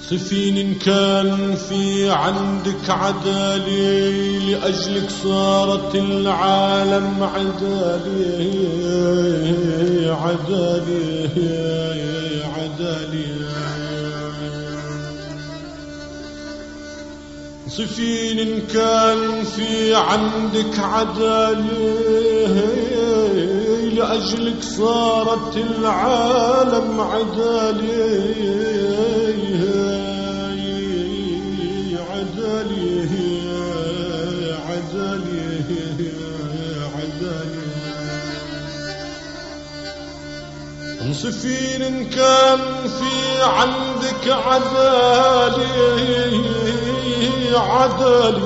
صفين كان في عندك عدالي، لأجلك صارت العالم عدالي عدالي عدالي. صفين كان في عندك عدالي، لأجلك صارت العالم عدالي عدالي عدالي عدالي. صفين كان في عندك عدالي عدالي.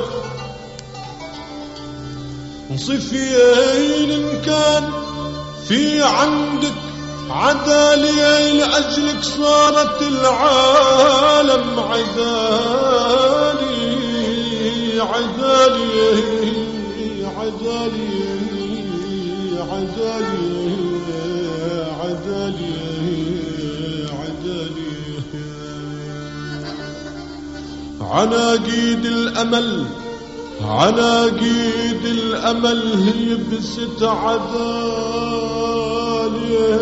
صفين كان في عندك عدالي، لأجلك صارت العالم عدالي عدالي عدالي عدالي عدالي عدالي. عناقيد الأمل عناقيد الأمل يبست عدالي،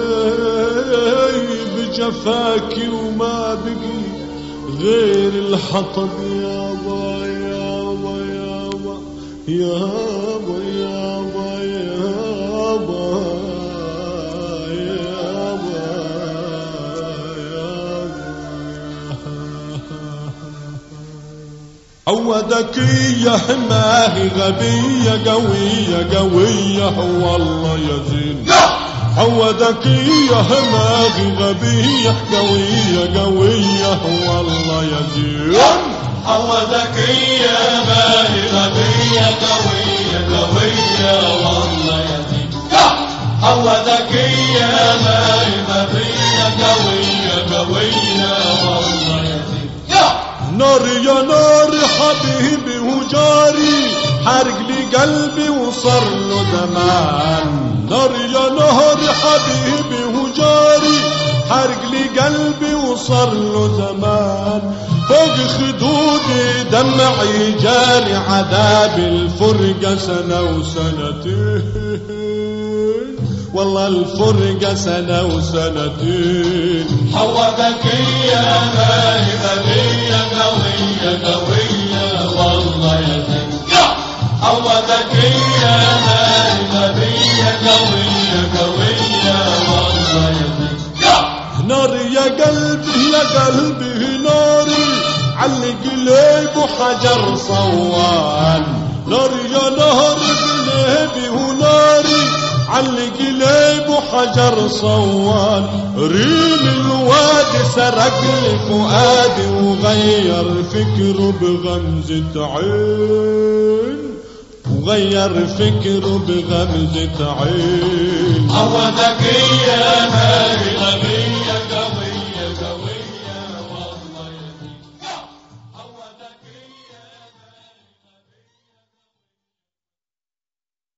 بجفاكي وما بقي غير الحطب يابا يابا يابا يابا يابا يابا يابا عودك يا حماه غبية قوية قوية والله يزين. عودك يا حماه غبية قوية قوية والله يزين. عودك يا حماه غبية قوية قوية والله يزين. عودك يا حماه غبية قوية قوية والله يزين. نار يا نار حبيبي وجاري، حرق لي قلبي وصار له دمان. نار يا نار حبيبي وجاري، حرق لي قلبي وصار له زمان. فوق خدودي دمعي جاري، عذاب الفرقة سنة وسنتين، والله الفرقة سنة وسنتين. عودك يا ماهي غبية قوية قوية والله يزين. عودك يا ماهي غبية قوية قوية والله يزين. نار يا قلبي يا قلبي ناري، علق قلبي وحجر صوان. نار يا نهر قلبي وناري، علق قلبي وحجر صوان. ريم الوادي سرق لي فؤادي، وغير فكره بغمزة عين، وغير فكره بغمزة عين. عودك يا ماهي